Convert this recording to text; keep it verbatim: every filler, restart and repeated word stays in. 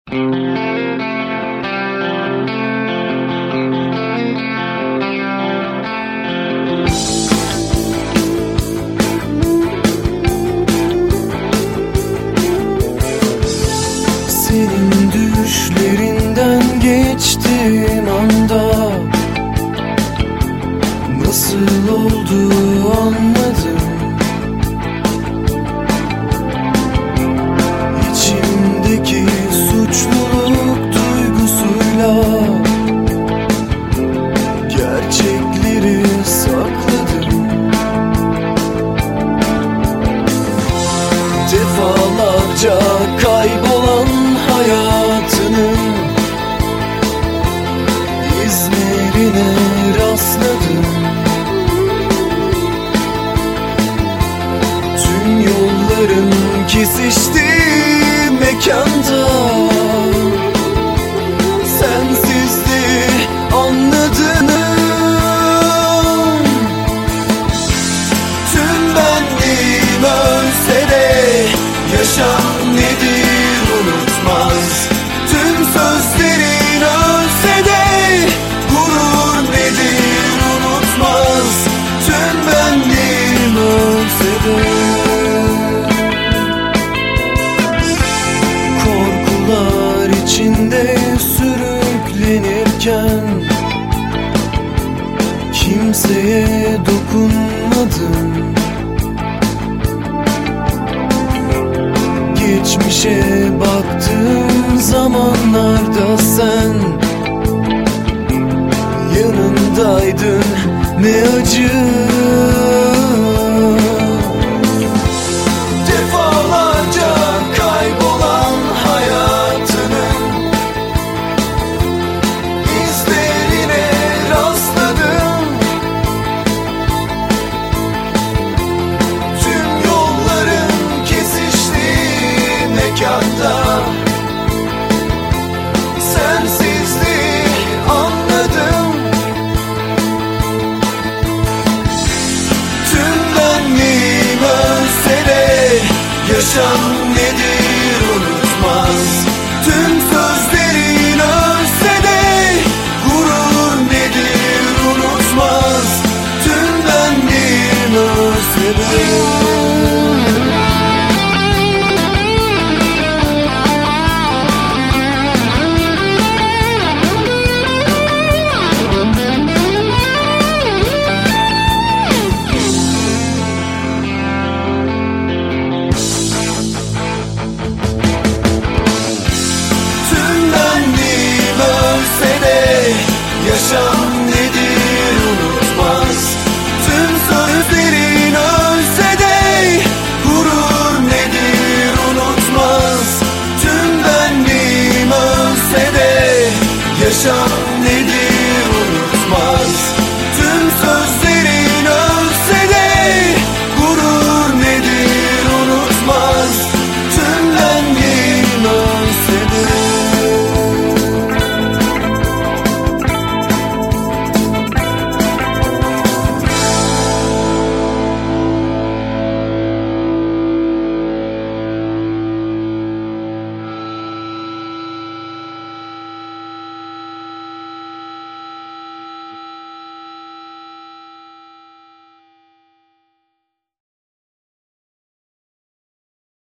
Senin düşlerinden geçtiğim anda nasıl oldu anladım. İçimdeki suçluluk duygusuyla gerçekleri sakladım. Defalarca kaybolan hayatının izlerine rastladım. Tüm yolların kesiştiği mekanda sensizliği anladım. Tüm benliğim ölse de yaşam nedir unutmaz. Tüm sözlerin ölse de gurur nedir unutmaz. Tüm benliğim ölse de. Korkular içinde sürüklenirken kimseye dokunmadım. Geçmişe baktığım zamanlarda sen yanımdaydın, ne acı. Defalarca kaybolan hayatının izlerine rastladım. Tüm yolların kesiştiği mekanda sensizliği anladım. Tüm benliğim ölse de yaşam nedir